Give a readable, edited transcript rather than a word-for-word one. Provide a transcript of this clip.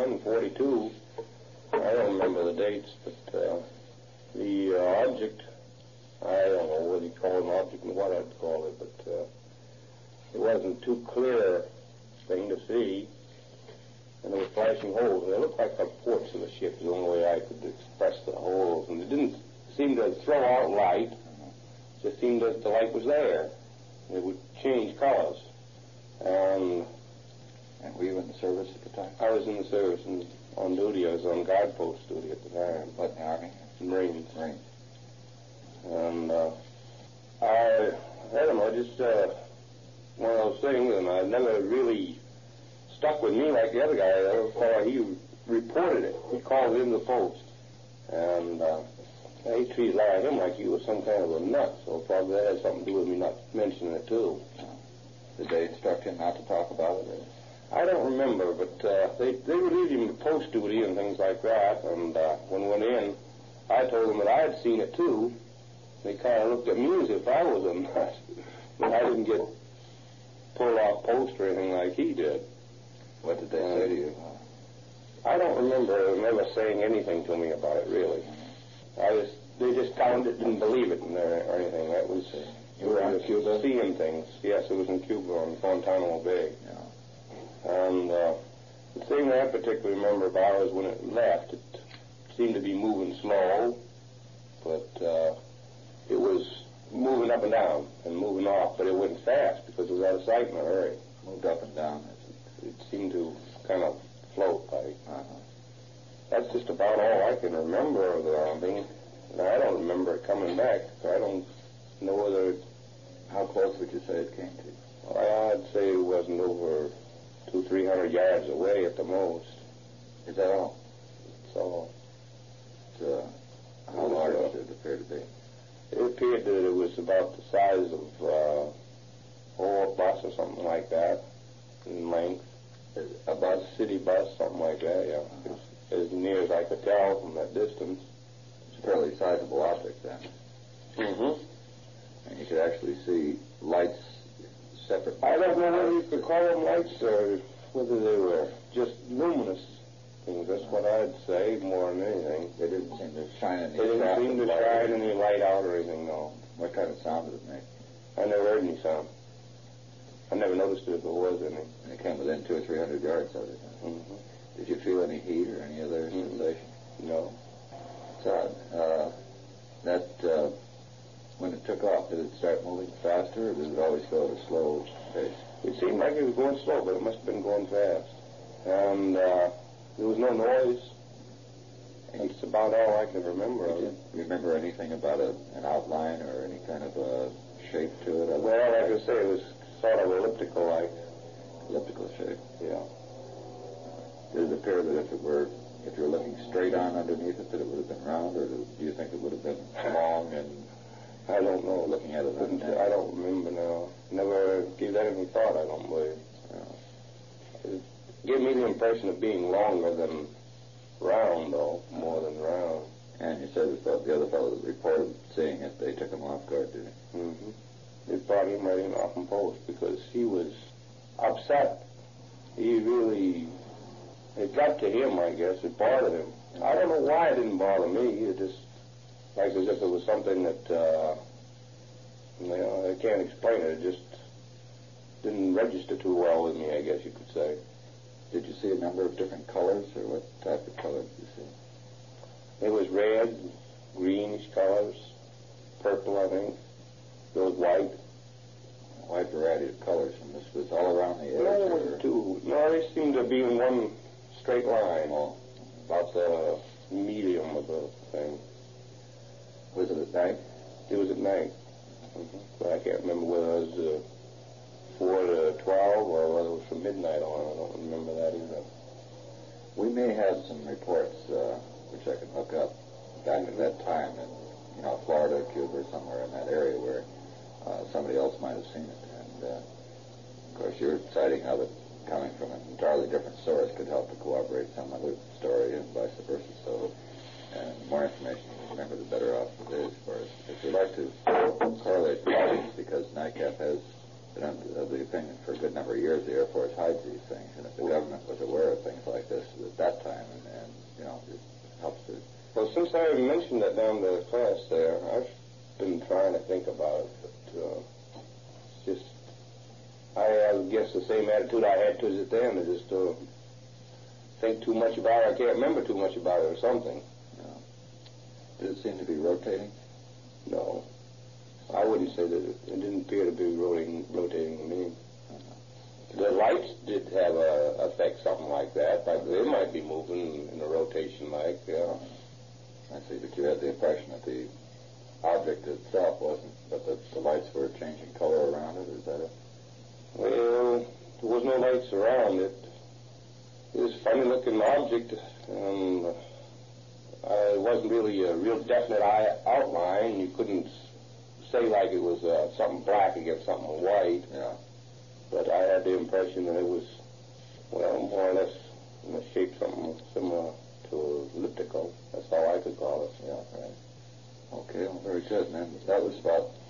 41, 42. I don't remember the dates, but the object, I don't know what you call an object and what I'd call it, but it wasn't too clear thing to see. And there were flashing holes. They looked like the ports of the ship, the only way I could express the holes. And it didn't seem to throw out light. It just seemed that the light was there. It would change colors. And were you in the service at the time? I was in the service and on duty. I was on guard post duty at the time. What, in the Army? Marines. Marines. And I don't know, just one of those things, and I never really stuck with me like the other guy. The other fellow, he reported it. He called in the post. And he treated him like he was some kind of a nut, so probably that had something to do with me not mentioning it, too. Did they instruct him not to talk about it? Or? I don't remember, but they relieved him of post duty and things like that, and when we went in, I told them that I had seen it, too. They kind of looked at me as if I was a nut, but I didn't get pulled off post or anything like he did. What did they say to you? I don't remember them ever saying anything to me about it, really. They just found it, didn't believe it or anything. That was, you were on Cuba? Seeing things. Yes, it was in Cuba on Guantanamo Bay. Yeah. And the thing that I particularly remember about was when it left, it seemed to be moving slow, but it was moving up and down and moving off, but it went fast because it was out of sight in a hurry. Moved up and down. It seemed to kind of float like. That's just about all I can remember of the thing. Now, I don't remember it coming back. I don't know whether it... How close would you say it came to? Well, I'd say it wasn't over 200-300 yards away at the most. Is that all? That's all. How large did it appear to be? It appeared that it was about the size of a bus or something like that in length. A bus, city bus, something like that, yeah. As near as I could tell from that distance. It's a fairly sizable object then. Mm-hmm. And you could actually see lights separate. I don't know whether you could call them lights or whether they were just luminous things. That's what I'd say more than anything. They didn't seem to shine any light. They didn't seem to shine any light out or anything, no. What kind of sound did it make? I never heard any sound. I never noticed it if there was any. And it came within 200 or 300 yards of it. Huh? Mm-hmm. Did you feel any heat or any other sensation? No. It's odd. When it took off, did it start moving faster, or did it always go at a slow pace? It seemed like it was going slow, but it must have been going fast. And there was no noise. That's about all I can remember of it. Do you remember anything about an outline or any kind of a shape to it? Well, like I say, it was sort of elliptical-like. Elliptical shape? Yeah. Did it appear that if you were looking straight on underneath it, that it would have been round, or do you think it would have been long and... I don't know. Looking at it, I don't remember now. Never gave that any thought, I don't believe. It gave me the impression of being longer than round, though, more than round. And you said that the other fellow that reported seeing it, they took him off guard, did they? Mm-hmm. They brought him right in off in post because he was upset. He really... It got to him, I guess. It bothered him. I don't know why it didn't bother me. It just... like as if it was something that, I can't explain it. It just didn't register too well with me, I guess you could say. Did you see a number of different colors, or what type of color did you see? It was red, greenish colors, purple, I think. There was white. A wide variety of colors, and this was all around the edge? No, there was two. No, they seemed to be in one straight line. Oh. About the medium of the thing. Was it at night? It was at night. Mm-hmm. But I can't remember whether it was 4 to 12 or whether it was from midnight on. I don't remember that either. We may have some reports, which I can look up, back at that time in, Florida, Cuba, or somewhere in that area where somebody else might have seen it. And, of course, your citing of it coming from an entirely different source could help to corroborate some other story and vice versa. So, and the more information you remember, the better off it is for us. If you'd like to correlate the audience, because NICAP has been of the opinion for a good number of years the Air Force hides these things, and if the government was aware of things like this at that time, and it helps to... Well, since I mentioned that down to the class there, I've been trying to think about it, but it's just, I guess the same attitude I had towards it then, is just to think too much about it. I can't remember too much about it or something. No. Did it seem to be rotating? No. I wouldn't say that it didn't appear to be rotating to me. The lights did have a effect, something like that. Like they might be moving in a rotation like, yeah. I see, but you had the impression that the object itself wasn't, but that the lights were changing color around it, is that it? Well, there was no lights around it. It was a funny-looking object, and it wasn't really a real definite outline. You couldn't say like it was something black against something white. Yeah. But I had the impression that it was, well, more or less in a shape something similar to elliptical. That's all I could call it. Yeah, right. Okay, well, very good. And then that was about